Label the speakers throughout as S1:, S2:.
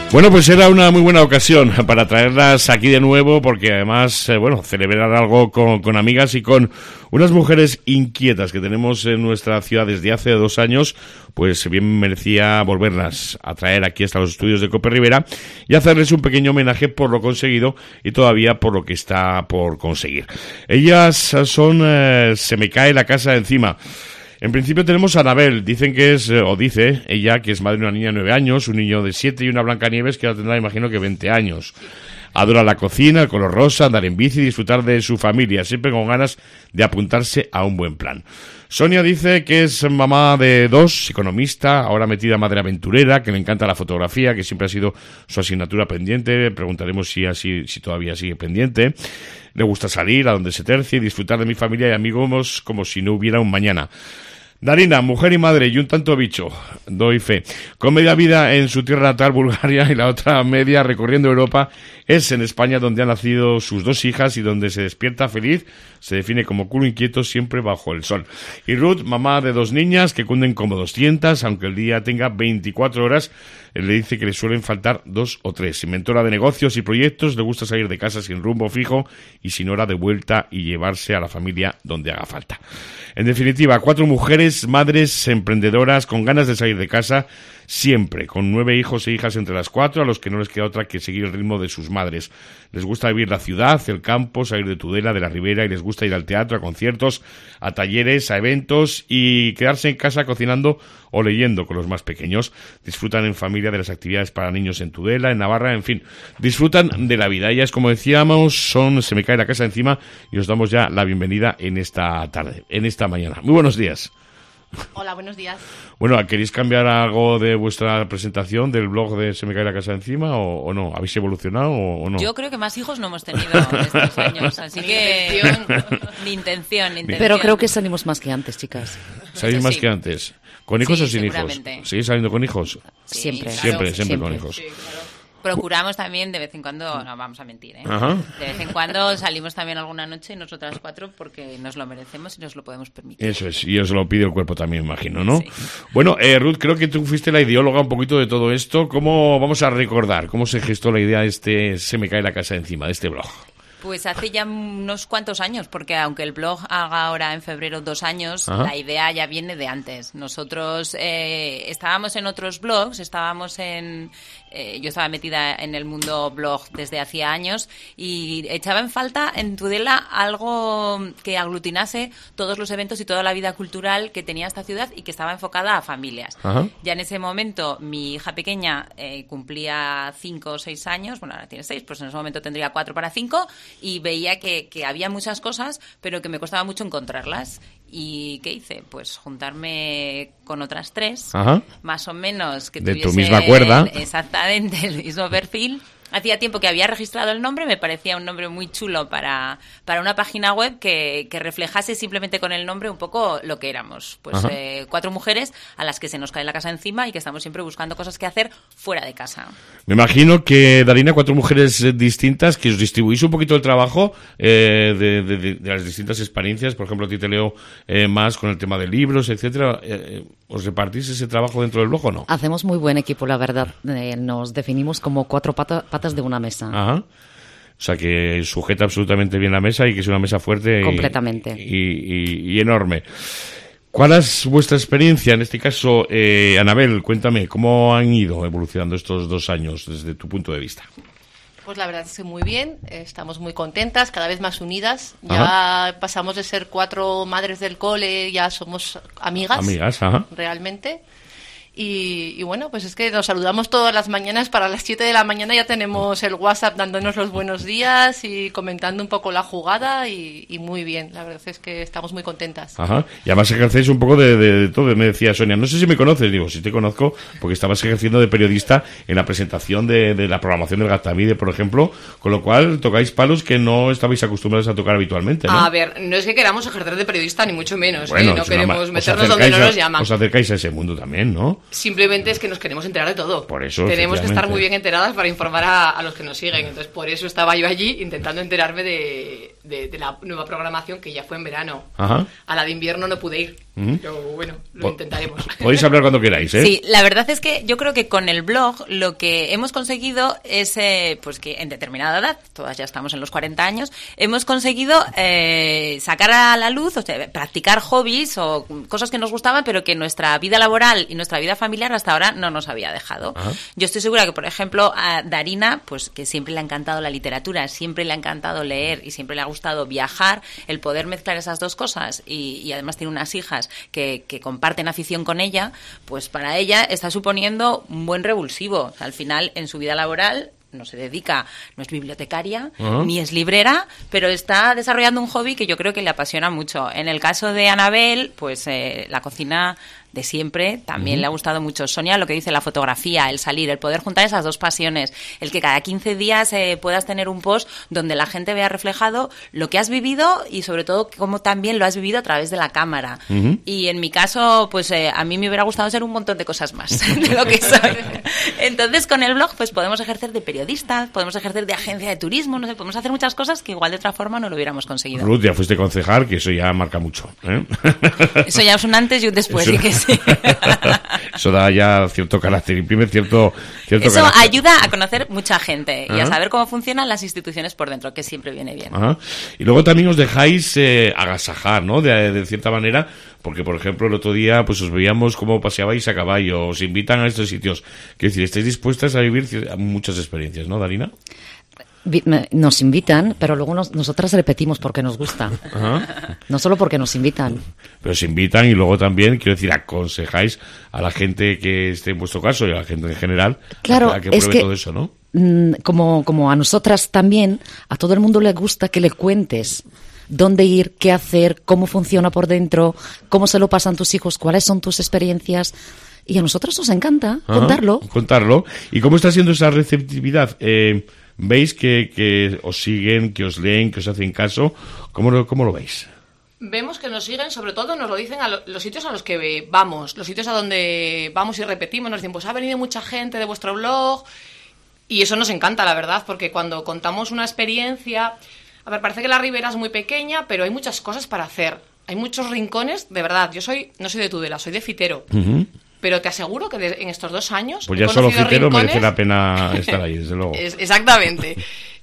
S1: Bueno, pues era una muy buena ocasión para traerlas aquí de nuevo, porque además, celebrar algo con amigas y con unas mujeres inquietas que tenemos en nuestra ciudad desde hace 2 años, pues bien merecía volverlas a traer aquí hasta los estudios de COPE Rivera y hacerles un pequeño homenaje por lo conseguido y todavía por lo que está por conseguir. Ellas son Se me cae la casa encima. En principio tenemos a Anabel, dice ella que es madre de una niña de 9 años, un niño de 7 y una Blancanieves que ahora tendrá, imagino que 20 años. Adora la cocina, el color rosa, andar en bici y disfrutar de su familia, siempre con ganas de apuntarse a un buen plan. Sonia dice que es mamá de 2, economista, ahora metida madre aventurera, que le encanta la fotografía, que siempre ha sido su asignatura pendiente, preguntaremos si todavía sigue pendiente. Le gusta salir a donde se tercie y disfrutar de mi familia y amigos como si no hubiera un mañana. Darina, mujer y madre y un tanto bicho, doy fe. Con media vida en su tierra natal, Bulgaria, y la otra media recorriendo Europa, es en España donde han nacido sus 2 hijas y donde se despierta feliz, se define como culo inquieto siempre bajo el sol. Y Ruth, mamá de 2 niñas que cunden como 200, aunque el día tenga 24 horas, le dice que le suelen faltar 2 o 3. Inventora de negocios y proyectos, le gusta salir de casa sin rumbo fijo y sin hora de vuelta y llevarse a la familia donde haga falta. En definitiva, 4 mujeres, madres, emprendedoras, con ganas de salir de casa, siempre, con 9 hijos e hijas entre las 4, a los que no les queda otra que seguir el ritmo de sus madres. Les gusta vivir la ciudad, el campo, salir de Tudela, de la Ribera, y les gusta ir al teatro, a conciertos, a talleres, a eventos y quedarse en casa cocinando o leyendo con los más pequeños. Disfrutan en familia de las actividades para niños en Tudela, en Navarra, en fin, disfrutan de la vida. Ellas, como decíamos, Se me cae la casa encima y os damos ya la bienvenida en esta tarde, en esta mañana. Muy buenos días.
S2: Hola, buenos días.
S1: Bueno, ¿queréis cambiar algo de vuestra presentación del blog de Se me cae la casa encima o no? ¿Habéis evolucionado o no?
S3: Yo creo que más hijos no hemos tenido estos años, así que ni intención.
S2: Pero creo que salimos más que antes, chicas.
S1: ¿Salís más que antes? ¿Con hijos o sin hijos? ¿Seguís saliendo con hijos?
S3: Sí,
S2: siempre.
S3: Claro,
S1: Siempre con hijos.
S2: Sí, claro.
S3: Procuramos también de vez en cuando, no vamos a mentir,
S1: Ajá.
S3: De vez en cuando salimos también alguna noche nosotras 4 porque nos lo merecemos y nos lo podemos permitir.
S1: Eso es, y os lo pide el cuerpo también, imagino, ¿no?
S3: Sí.
S1: Bueno, Ruth, creo que tú fuiste la ideóloga un poquito de todo esto. ¿Cómo vamos a recordar? ¿Cómo se gestó la idea de Se me cae la casa encima, de este blog?
S3: Pues hace ya unos cuantos años, porque aunque el blog haga ahora en febrero 2 años,
S1: Ajá.
S3: La idea ya viene de antes. Nosotros estábamos en otros blogs, yo estaba metida en el mundo blog desde hacía años y echaba en falta en Tudela algo que aglutinase todos los eventos y toda la vida cultural que tenía esta ciudad y que estaba enfocada a familias.
S1: Ajá.
S3: Ya en ese momento mi hija pequeña cumplía 5 o 6 años, bueno, ahora tiene 6, pues en ese momento tendría 4 para 5 y veía que había muchas cosas, pero que me costaba mucho encontrarlas. ¿Y qué hice? Pues juntarme con otras 3,
S1: Ajá.
S3: más o menos, que
S1: de
S3: tuviesen
S1: tu misma cuerda.
S3: Exactamente el mismo perfil. Hacía tiempo que había registrado el nombre, me parecía un nombre muy chulo para una página web que reflejase simplemente con el nombre un poco lo que éramos. Pues 4 mujeres a las que se nos cae la casa encima y que estamos siempre buscando cosas que hacer fuera de casa.
S1: Me imagino que, Darina, 4 mujeres distintas, que os distribuís un poquito el trabajo de las distintas experiencias. Por ejemplo, a ti te leo más con el tema de libros, etcétera. ¿Os repartís ese trabajo dentro del blog o no?
S2: Hacemos muy buen equipo, la verdad. Nos definimos como 4 patas de una mesa.
S1: Ajá. O sea, que sujeta absolutamente bien la mesa y que es una mesa fuerte.
S2: Completamente.
S1: Y enorme. ¿Cuál es vuestra experiencia? En este caso, Anabel, cuéntame, ¿cómo han ido evolucionando estos 2 años desde tu punto de vista?
S4: Pues la verdad es que muy bien, estamos muy contentas, cada vez más unidas.
S1: Ajá.
S4: Ya pasamos de ser 4 madres del cole, ya somos amigas.
S1: Amigas, ajá.
S4: Realmente. Y bueno, pues es que nos saludamos todas las mañanas. Para las 7 de la mañana ya tenemos el WhatsApp dándonos los buenos días y comentando un poco la jugada y muy bien. La verdad es que estamos muy contentas.
S1: Ajá. Y además ejercéis un poco de todo. Me decía Sonia, no sé si me conoces. Digo, sí te conozco porque estabas ejerciendo de periodista en la presentación de la programación del Gatavide, por ejemplo, con lo cual tocáis palos que no estabais acostumbrados a tocar habitualmente, ¿no?
S5: A ver, no es que queramos ejercer de periodista ni mucho menos,
S1: Bueno,
S5: no queremos meternos
S1: os
S5: donde no
S1: acercáis
S5: nos llaman.
S1: Os acercáis a ese mundo también, ¿no?
S5: Simplemente es que nos queremos enterar de todo.
S1: Por eso,
S5: tenemos que estar
S1: efectivamente,
S5: muy bien enteradas para informar a los que nos siguen. Entonces, por eso estaba yo allí intentando enterarme de de la nueva programación que ya fue en verano.
S1: Ajá.
S5: A la de invierno no pude ir, pero bueno, lo intentaremos.
S1: Podéis hablar cuando queráis, ¿eh?
S3: Sí, la verdad es que yo creo que con el blog lo que hemos conseguido es pues que en determinada edad, todas ya estamos en los 40 años, hemos conseguido sacar a la luz, o sea, practicar hobbies o cosas que nos gustaban, pero que nuestra vida laboral y nuestra vida familiar hasta ahora no nos había dejado.
S1: Ajá.
S3: Yo estoy segura que, por ejemplo, a Darina, pues que siempre le ha encantado la literatura, siempre le ha encantado leer y siempre le ha gustado viajar, el poder mezclar esas dos cosas y además tiene unas hijas que comparten afición con ella, pues para ella está suponiendo un buen revulsivo. O sea, al final, en su vida laboral no se dedica, no es bibliotecaria, ni es librera, pero está desarrollando un hobby que yo creo que le apasiona mucho. En el caso de Anabel, pues la cocina de siempre también le ha gustado mucho. Sonia, lo que dice la fotografía, el salir, el poder juntar esas dos pasiones, el que cada 15 días puedas tener un post donde la gente vea reflejado lo que has vivido y sobre todo cómo también lo has vivido a través de la cámara. Y en mi caso, pues a mí me hubiera gustado ser un montón de cosas más de lo que soy. Entonces, con el blog, pues podemos ejercer de periodistas, podemos ejercer de agencia de turismo, no sé, podemos hacer muchas cosas que igual de otra forma no lo hubiéramos conseguido.
S1: Ruth, ya fuiste concejal, que eso ya marca mucho, ¿eh?
S3: Eso ya es un antes y un después,
S1: Eso,
S3: sí que sí.
S1: Eso da ya cierto carácter, imprime cierto
S3: Eso
S1: carácter.
S3: ayuda a conocer mucha gente y a
S1: Ajá.
S3: saber cómo funcionan las instituciones por dentro, que siempre viene bien.
S1: Ajá. Y luego también os dejáis agasajar, ¿no? De cierta manera, porque por ejemplo el otro día pues os veíamos cómo paseabais a caballo, os invitan a estos sitios. Quiero decir, estáis dispuestas a vivir muchas experiencias, ¿no, Darina?
S2: Nos invitan, pero luego nosotras repetimos porque nos gusta.
S1: Ajá.
S2: No solo porque nos invitan.
S1: Pero os invitan y luego también, quiero decir, aconsejáis a la gente que esté en vuestro caso y a la gente en general
S2: Claro,
S1: a que
S2: es
S1: pruebe
S2: que
S1: todo eso, ¿no?
S2: Como a nosotras también, a todo el mundo le gusta que le cuentes dónde ir, qué hacer, cómo funciona por dentro, cómo se lo pasan tus hijos, cuáles son tus experiencias. Y a nosotros nos encanta
S1: Ajá, contarlo. ¿Y cómo está siendo esa receptividad? ¿Veis que os siguen, que os leen, que os hacen caso? ¿Cómo lo veis?
S5: Vemos que nos siguen, sobre todo nos lo dicen a los sitios a los que vamos, los sitios a donde vamos y repetimos, nos dicen, pues ha venido mucha gente de vuestro blog, y eso nos encanta, la verdad, porque cuando contamos una experiencia, a ver, parece que la Ribera es muy pequeña, pero hay muchas cosas para hacer, hay muchos rincones, de verdad, no soy de Tudela, soy de Fitero. Pero te aseguro que en estos 2 años...
S1: Pues ya solo Fitero merece la pena estar ahí, desde luego.
S5: Exactamente.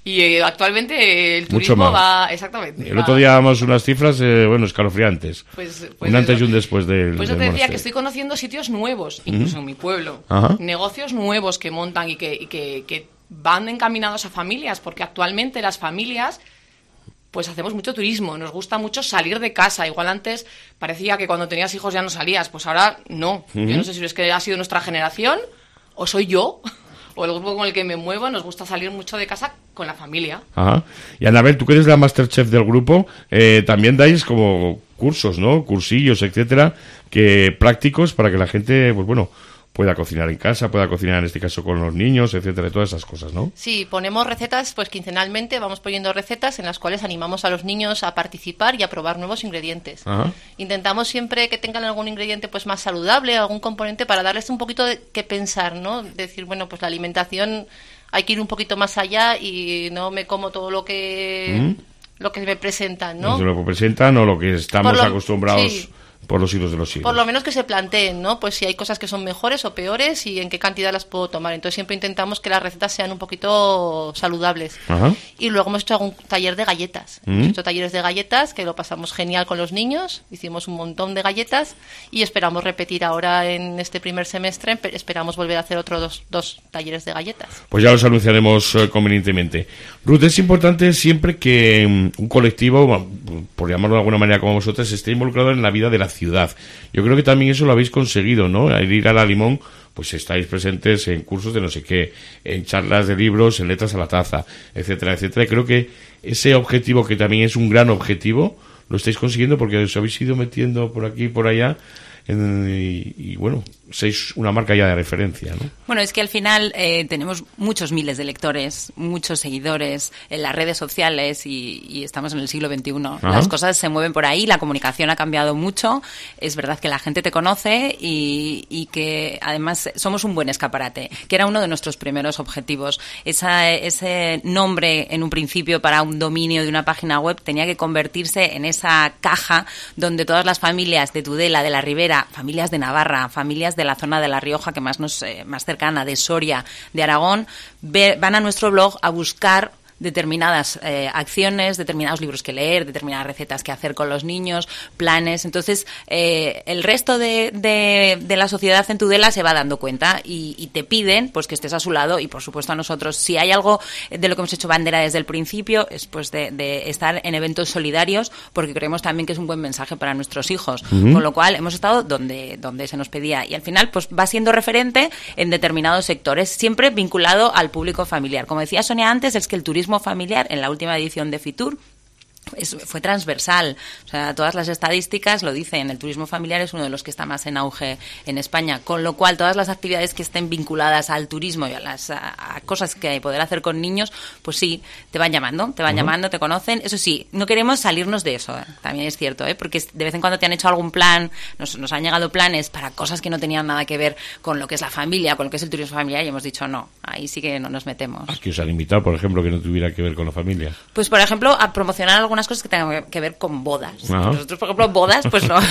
S5: Y actualmente el turismo va... Exactamente.
S1: El otro día damos unas cifras, escalofriantes.
S5: Pues
S1: un antes y un después del
S5: Pues yo te decía
S1: monasterio.
S5: que estoy conociendo sitios nuevos, incluso en mi pueblo.
S1: Ajá.
S5: Negocios nuevos que montan y que van encaminados a familias, porque actualmente las familias... pues hacemos mucho turismo, nos gusta mucho salir de casa. Igual antes parecía que cuando tenías hijos ya no salías, pues ahora no. Yo no sé si es que ha sido nuestra generación, o soy yo, o el grupo con el que me muevo, nos gusta salir mucho de casa con la familia.
S1: Ajá. Y Anabel, tú que eres la Masterchef del grupo, también dais como cursos, ¿no? Cursillos, etcétera, prácticos para que la gente, pues bueno, pueda cocinar en casa, pueda cocinar en este caso con los niños, etcétera, todas esas cosas, ¿no?
S4: Sí, ponemos recetas, pues quincenalmente vamos poniendo recetas en las cuales animamos a los niños a participar y a probar nuevos ingredientes.
S1: Ajá.
S4: Intentamos siempre que tengan algún ingrediente pues más saludable, algún componente para darles un poquito de qué pensar, ¿no? Decir, bueno, pues la alimentación hay que ir un poquito más allá y no me como todo lo que me presentan, ¿no?
S1: Lo que presentan o lo que estamos acostumbrados.
S4: Sí.
S1: Por los siglos de los siglos.
S4: Por lo menos que se planteen, ¿no? Pues si hay cosas que son mejores o peores y en qué cantidad las puedo tomar. Entonces siempre intentamos que las recetas sean un poquito saludables.
S1: Ajá.
S4: Y luego hemos hecho algún taller de galletas. Hemos hecho talleres de galletas que lo pasamos genial con los niños. Hicimos un montón de galletas y esperamos repetir ahora en este primer semestre. Esperamos volver a hacer otros dos talleres de galletas.
S1: Pues ya los anunciaremos convenientemente. Ruth, es importante siempre que un colectivo, por llamarlo de alguna manera como vosotros, esté involucrado en la vida de la ciudad. Yo creo que también eso lo habéis conseguido, ¿no? Al ir a La Limón, pues estáis presentes en cursos de no sé qué, en charlas de libros, en letras a la taza, etcétera, etcétera. Y creo que ese objetivo, que también es un gran objetivo, lo estáis consiguiendo porque os habéis ido metiendo por aquí y por allá y bueno, sois una marca ya de referencia, ¿no?
S3: Bueno, es que al final tenemos muchos miles de lectores, muchos seguidores en las redes sociales y estamos en el siglo XXI.
S1: Ajá.
S3: Las cosas se mueven por ahí, la comunicación ha cambiado mucho. Es verdad que la gente te conoce y que además somos un buen escaparate, que era uno de nuestros primeros objetivos. Ese nombre en un principio para un dominio de una página web tenía que convertirse en esa caja donde todas las familias de Tudela, de la Ribera, familias de Navarra, familias de la zona de La Rioja, que más cercana, de Soria, de Aragón, van a nuestro blog a buscar determinadas acciones, determinados libros que leer, determinadas recetas que hacer con los niños, planes. Entonces, el resto de la sociedad en Tudela se va dando cuenta y te piden pues que estés a su lado y, por supuesto, a nosotros. Si hay algo de lo que hemos hecho bandera desde el principio es pues de estar en eventos solidarios, porque creemos también que es un buen mensaje para nuestros hijos. Con lo cual, hemos estado donde se nos pedía y al final pues va siendo referente en determinados sectores, siempre vinculado al público familiar. Como decía Sonia antes, es que el turismo familiar en la última edición de Fitur fue transversal, o sea, todas las estadísticas lo dicen, el turismo familiar es uno de los que está más en auge en España, con lo cual todas las actividades que estén vinculadas al turismo y a cosas que poder hacer con niños, pues sí, te van llamando, te conocen. Eso sí, no queremos salirnos de eso, también es cierto, porque de vez en cuando te han hecho algún plan, nos han llegado planes para cosas que no tenían nada que ver con lo que es la familia, con lo que es el turismo familiar, y hemos dicho no, ahí sí que no nos metemos.
S1: ¿A qué os han invitado, por ejemplo, que no tuviera que ver con la familia?
S3: Pues, por ejemplo, a promocionar algunas cosas que tengan que ver con bodas.
S1: Ajá.
S3: Nosotros, por ejemplo, bodas, pues no.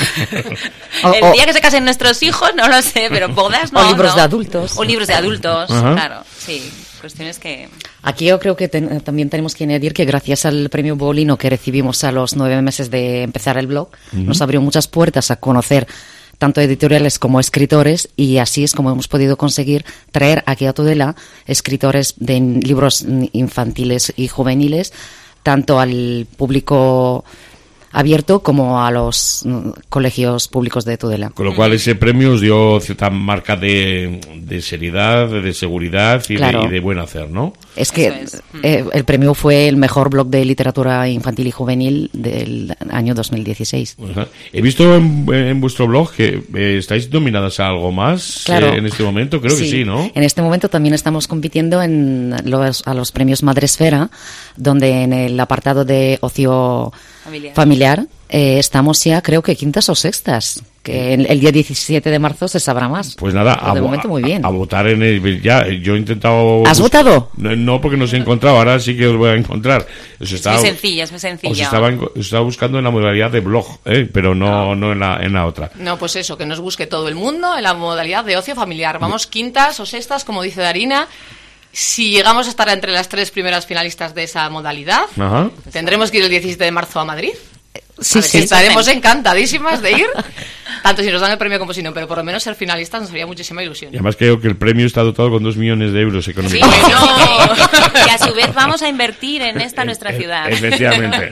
S3: El día que se casen nuestros hijos, no lo sé, pero bodas no.
S2: O libros de adultos.
S3: O libros de adultos,
S1: Ajá.
S3: claro, sí. Cuestiones que...
S2: Aquí yo creo que también tenemos que añadir que gracias al premio Bolino que recibimos a los 9 meses de empezar el blog, nos abrió muchas puertas a conocer tanto editoriales como escritores, y así es como hemos podido conseguir traer aquí a Tudela escritores de libros infantiles y juveniles, tanto al público abierto como a los colegios públicos de Tudela.
S1: Con lo cual ese premio os dio cierta marca de seriedad, de seguridad y,
S2: claro,
S1: de buen hacer, ¿no?
S2: Es que el premio fue el mejor blog de literatura infantil y juvenil del año 2016.
S1: Ajá. He visto en vuestro blog que estáis nominadas a algo más,
S2: claro,
S1: en este momento, creo que sí, ¿no?
S2: En este momento también estamos compitiendo a los premios Madresfera, donde en el apartado de ocio familiar estamos ya, creo que quintas o sextas, que el día 17 de marzo se sabrá más.
S1: Pues nada,
S2: de momento muy bien.
S1: A votar en el... Ya, yo he intentado...
S2: ¿Has votado?
S1: No, porque no os he encontrado, ahora sí que os voy a encontrar.
S3: Es muy sencilla.
S1: Os estaba buscando en la modalidad de blog, pero no en la otra.
S5: No, pues eso, que nos busque todo el mundo en la modalidad de ocio familiar. Vamos quintas o sextas, como dice Darina. Si llegamos a estar entre las 3 primeras finalistas de esa modalidad,
S1: Ajá,
S5: tendremos que ir el 17 de marzo a Madrid.
S2: Sí,
S5: sí, estaremos encantadísimas de ir, tanto si nos dan el premio como si no, pero por lo menos ser finalistas nos haría muchísima ilusión.
S1: Y además creo que el premio está dotado con 2 millones de euros económicos.
S3: Sí, no. Que a su vez vamos a invertir en esta nuestra ciudad.
S1: Efectivamente.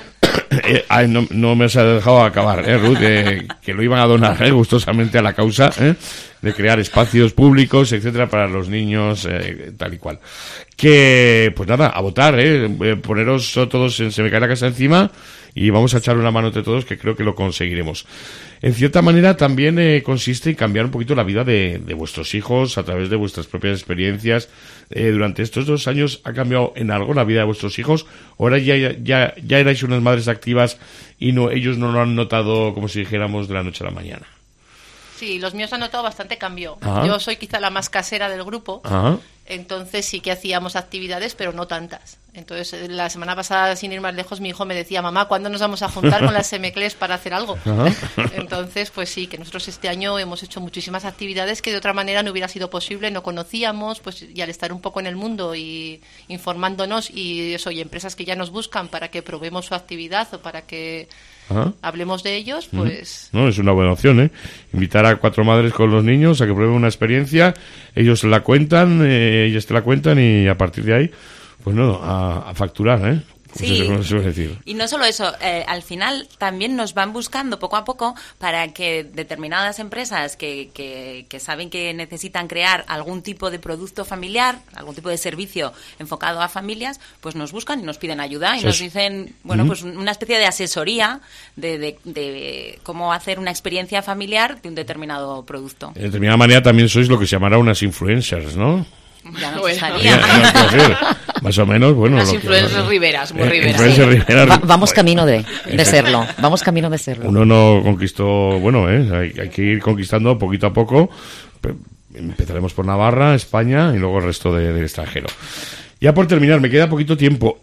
S1: No me has dejado acabar, Ruth, que lo iban a donar gustosamente a la causa de crear espacios públicos, etcétera, para los niños, tal y cual. Que, pues nada, a votar, poneros todos Se me cae la casa encima y vamos a echar una mano entre todos, que creo que lo conseguiremos. En cierta manera también consiste en cambiar un poquito la vida de vuestros hijos a través de vuestras propias experiencias. Durante estos 2 años, ¿ha cambiado en algo la vida de vuestros hijos? ¿O ahora ya erais unas madres activas y ellos no lo han notado, como si dijéramos, de la noche a la mañana?
S4: Sí, los míos han notado bastante cambio.
S1: Ajá.
S4: Yo soy quizá la más casera del grupo.
S1: Ajá.
S4: Entonces sí que hacíamos actividades, pero no tantas. Entonces la semana pasada, sin ir más lejos, mi hijo me decía: mamá, ¿cuándo nos vamos a juntar con las semeclés para hacer algo?
S1: Ajá.
S4: Entonces, pues sí, que nosotros este año hemos hecho muchísimas actividades que de otra manera no hubiera sido posible, no conocíamos, pues, y al estar un poco en el mundo y informándonos, y eso, y empresas que ya nos buscan para que probemos su actividad o para que
S1: Ajá.
S4: hablemos de ellos, pues...
S1: No, es una buena opción, invitar a 4 madres con los niños a que prueben una experiencia, ellos la cuentan, ellas te la cuentan, y a partir de ahí, pues no, a facturar,
S3: Sí,
S1: Eso se suele decir.
S3: y no solo eso, al final también nos van buscando poco a poco para que determinadas empresas que saben que necesitan crear algún tipo de producto familiar, algún tipo de servicio enfocado a familias, pues nos buscan y nos piden ayuda y nos dicen, bueno, pues una especie de asesoría de cómo hacer una experiencia familiar de un determinado producto.
S1: De determinada manera también sois lo que se llamará unas influencers, ¿no?
S3: Ya nos
S5: Bueno.
S3: gustaría.
S1: Ya, no, quiero decir, más o menos, bueno...
S5: Unas
S1: lo que-
S5: influencers riberas, muy riberas.
S1: influencers riberas.
S2: Vamos camino de serlo. Vamos camino de serlo.
S1: Uno no conquistó, bueno, hay que ir conquistando poquito a poco. Empezaremos por Navarra, España y luego el resto del extranjero. Ya por terminar, me queda poquito tiempo.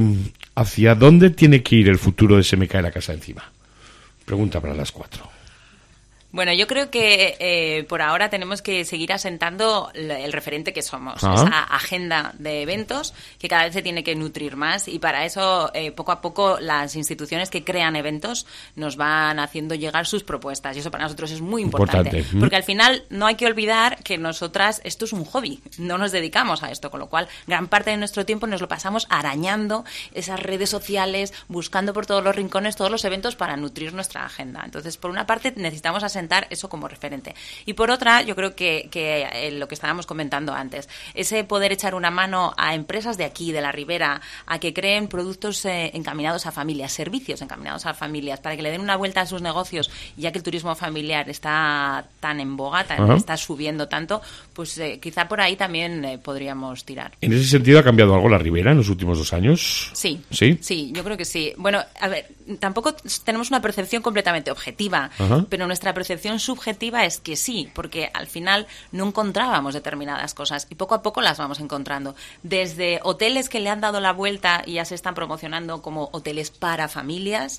S1: ¿Hacia dónde tiene que ir el futuro de Se me cae la casa encima? Pregunta para las 4.
S3: Bueno, yo creo que por ahora tenemos que seguir asentando el referente que somos,
S1: Ah.
S3: esa agenda de eventos que cada vez se tiene que nutrir más y para eso poco a poco las instituciones que crean eventos nos van haciendo llegar sus propuestas y eso para nosotros es muy importante. Porque al final no hay que olvidar que nosotras esto es un hobby, no nos dedicamos a esto, con lo cual gran parte de nuestro tiempo nos lo pasamos arañando esas redes sociales, buscando por todos los rincones todos los eventos para nutrir nuestra agenda. Entonces, por una parte necesitamos asentar eso como referente. Y por otra, yo creo que lo que estábamos comentando antes, ese poder echar una mano a empresas de aquí, de la Ribera, a que creen productos encaminados a familias, servicios encaminados a familias, para que le den una vuelta a sus negocios, ya que el turismo familiar está tan en boga, está subiendo tanto, pues quizá por ahí también podríamos tirar.
S1: ¿En ese sentido ha cambiado algo la Ribera en los últimos 2 años?
S3: Sí.
S1: ¿Sí?
S3: Sí, yo creo que sí. Bueno, a ver, tampoco tenemos una percepción completamente objetiva, pero nuestra percepción subjetiva es que sí, porque al final no encontrábamos determinadas cosas y poco a poco las vamos encontrando. Desde hoteles que le han dado la vuelta y ya se están promocionando como hoteles para familias,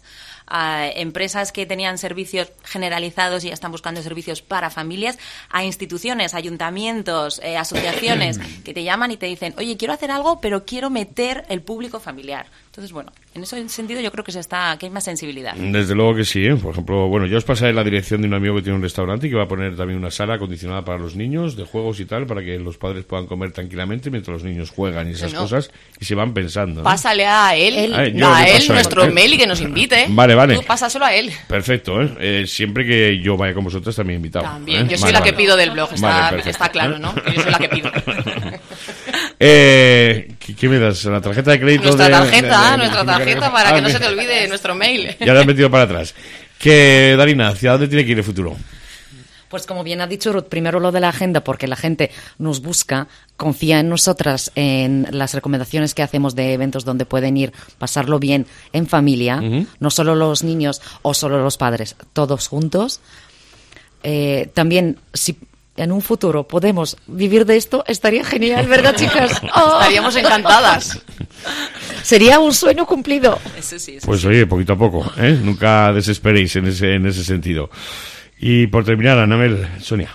S3: a empresas que tenían servicios generalizados y ya están buscando servicios para familias, a instituciones, ayuntamientos, asociaciones que te llaman y te dicen, oye, quiero hacer algo, pero quiero meter el público familiar. Entonces, bueno, en ese sentido yo creo que que hay más sensibilidad.
S1: Desde luego que sí, ¿eh? Por ejemplo, bueno, yo os pasaré la dirección de un amigo que tiene un restaurante y que va a poner también una sala acondicionada para los niños, de juegos y tal, para que los padres puedan comer tranquilamente mientras los niños juegan y esas cosas y se van pensando, ¿no?
S5: Pásale a él,
S1: yo le paso a él,
S5: nuestro mail y que nos invite.
S1: Vale.
S5: Tú pásaselo a él.
S1: Perfecto, ¿eh? Siempre que yo vaya con vosotros también invitado.
S5: También,
S1: ¿eh?
S5: yo soy la que pido del blog,
S1: Vale,
S5: está claro, ¿no? Que yo soy la que pido.
S1: ¿Qué me das? ¿La tarjeta de crédito?
S5: Nuestra tarjeta para que no se te olvide nuestro mail.
S1: Ya la has metido para atrás. Darina, ¿hacia dónde tiene que ir el futuro?
S2: Pues como bien ha dicho Ruth, primero lo de la agenda, porque la gente nos busca, confía en nosotras, en las recomendaciones que hacemos de eventos donde pueden ir, pasarlo bien en familia, no solo los niños o solo los padres, todos juntos. También, si en un futuro podemos vivir de esto, estaría genial, ¿verdad, chicas? ¡Oh!
S5: Estaríamos encantadas.
S2: Sería un sueño cumplido.
S3: Eso sí.
S1: Pues oye, poquito a poco, ¿eh? Nunca desesperéis en ese sentido. Y por terminar, Anabel, Sonia.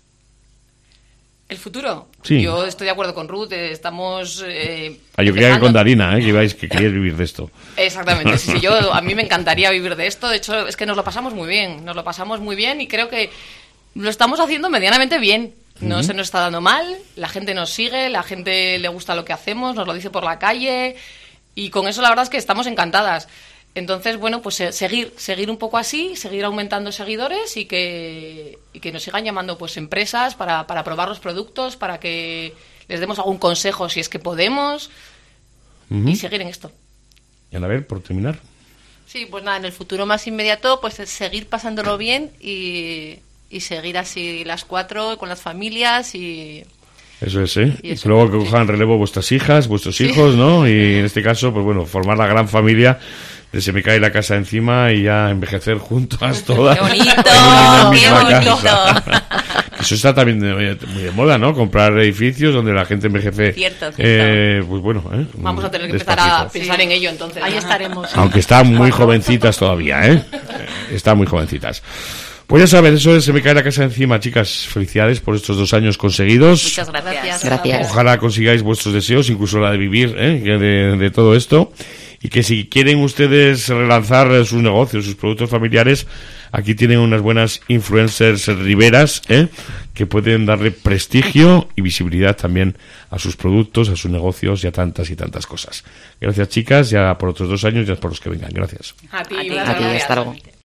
S5: ¿El futuro?
S1: Sí.
S5: Yo estoy de acuerdo con Ruth, estamos...
S1: Yo creía que con Darina, que queríais vivir de esto.
S5: Exactamente, sí, a mí me encantaría vivir de esto, de hecho es que nos lo pasamos muy bien y creo que lo estamos haciendo medianamente bien. No se nos está dando mal, la gente nos sigue, la gente le gusta lo que hacemos, nos lo dice por la calle y con eso la verdad es que estamos encantadas. Entonces, bueno, pues seguir un poco así, seguir aumentando seguidores y que nos sigan llamando pues empresas para probar los productos, para que les demos algún consejo si es que podemos y seguir en esto.
S1: Y Anabel, por terminar.
S4: Sí, pues nada, en el futuro más inmediato pues es seguir pasándolo bien y seguir así las 4 con las familias y...
S1: Eso es, ¿eh?
S4: Y eso.
S1: Que luego que cojan relevo vuestras hijas, vuestros hijos, ¿no? Y en este caso, pues bueno, formar la gran familia de Se me cae la casa encima y ya envejecer juntas todas.
S3: ¡Qué bonito!
S1: en una
S3: ¡Qué
S1: misma
S3: bonito!
S1: casa. Eso está también muy de moda, ¿no? Comprar edificios donde la gente envejece.
S3: Cierto.
S1: Pues bueno,
S5: Vamos a tener que empezar a pensar en ello entonces.
S4: Ahí estaremos.
S1: Aunque están muy jovencitas todavía, ¿eh? Están muy jovencitas. Pues ya sabes, eso es Se me cae la casa encima, chicas. Felicidades por estos 2 años conseguidos.
S3: Muchas gracias.
S2: Gracias.
S1: Ojalá consigáis vuestros deseos, incluso la de vivir, ¿eh? De todo esto. y que si quieren ustedes relanzar sus negocios, sus productos familiares, aquí tienen unas buenas influencers riberas, que pueden darle prestigio y visibilidad también a sus productos, a sus negocios y a tantas y tantas cosas. Gracias, chicas, ya por otros 2 años, ya por los que vengan. Gracias.
S5: A ti,
S2: hasta luego.